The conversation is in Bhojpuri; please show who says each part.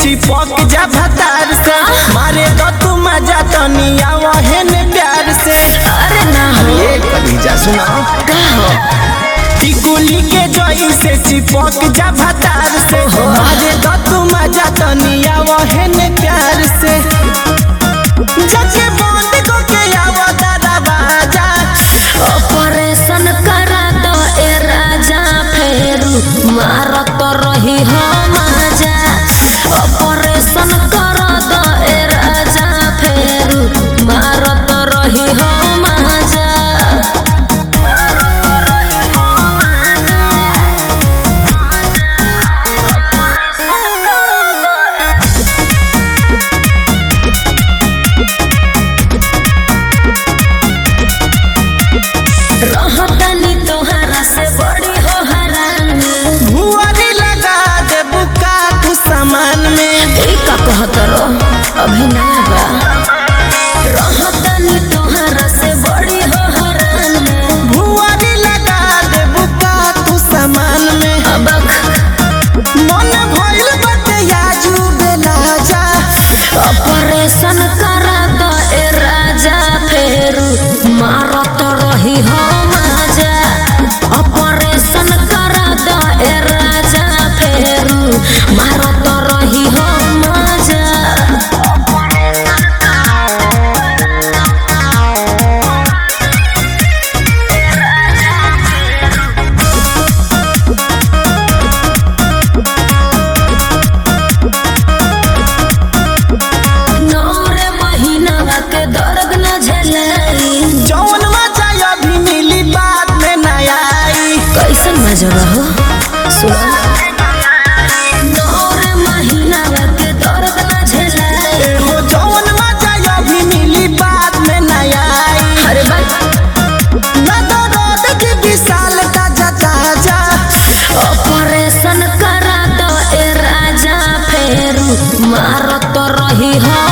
Speaker 1: चिपक जा भतार से मारे तो तू मजा तनिया वहे ने प्यार से।
Speaker 2: अरे ना हो
Speaker 1: ये कलीजा सुनाओ टिकुली के जोई से चिपक जा भतार से मारे तो तू मजा तनिया वहे ने प्यार से। जजे बंद को के आवा दादा बाजा
Speaker 2: ऑपरेशन करा दो ए राजा फेरू मारत रही हो मजा। ऑपरेशन करा दो ए राजा फेरू मारत रही हो मजा। रहतनी तोहरा से बड़ी हो हरान
Speaker 1: भुआरी लगा दे बुका तू सामान में।
Speaker 2: ई का कहत रो अभी नया बा। रहतनी तोहरा से बड़ी हो हरान
Speaker 1: भुआरी लगा दे बुका तू सामान में।
Speaker 2: अब
Speaker 1: मन भइल बाटे याजू बेला जा
Speaker 2: ऑपरेशन करा दो ए राजा फेरू मारत रही हो मजा। ऑपरेशन करा दो ए राजा फेरू मारत रही हो मजा। नौरे महीना के दर्द न झेलाई
Speaker 1: जौन मजा अभी मिली बाद में न आई।
Speaker 2: कैसन मजा हो सुनो। नौरे महीना के दर्द न झेलाई
Speaker 1: एहो जौन मजा अभी मिली बाद में न आई।
Speaker 2: अरे बात
Speaker 1: ना दर्द की विशाल ताजा ताजा
Speaker 2: ऑपरेशन करा दो ए राजा फेरू मारत रही हो